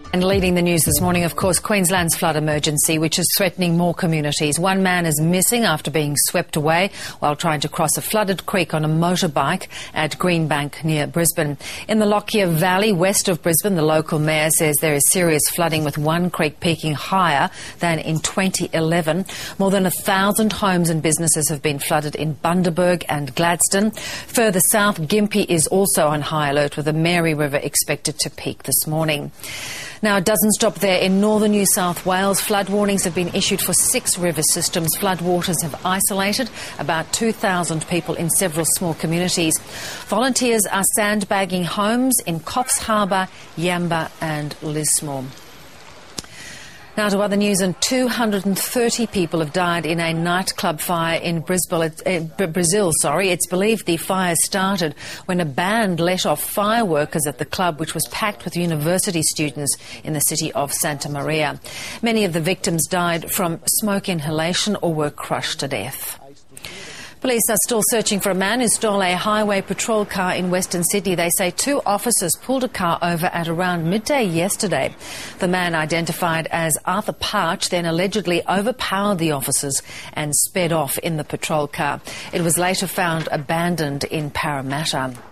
And leading the news this morning, of course, Queensland's flood emergency, which is threatening more communities. One man is missing after being swept away while trying to cross a flooded creek on a motorbike at Greenbank near Brisbane. In the Lockyer Valley, west of Brisbane, the local mayor says there is serious flooding, with one creek peaking higher than in 2011. More than 1,000 homes and businesses have been flooded in Bundaberg and Gladstone. Further south, Gympie is also on high alert, with the Mary River expected to peak this morning. Now, it doesn't stop there. In northern New South Wales, flood warnings have been issued for 6 river systems. Floodwaters have isolated about 2,000 people in several small communities. Volunteers are sandbagging homes in Coffs Harbour, Yamba and Lismore. Now to other news, and 230 people have died in a nightclub fire in Brazil. It's believed the fire started when a band let off fireworkers at the club, which was packed with university students in the city of Santa Maria. Many of the victims died from smoke inhalation or were crushed to death. Police are still searching for a man who stole a highway patrol car in Western Sydney. They say 2 officers pulled a car over at around midday yesterday. The man, identified as Arthur Parch, then allegedly overpowered the officers and sped off in the patrol car. It was later found abandoned in Parramatta.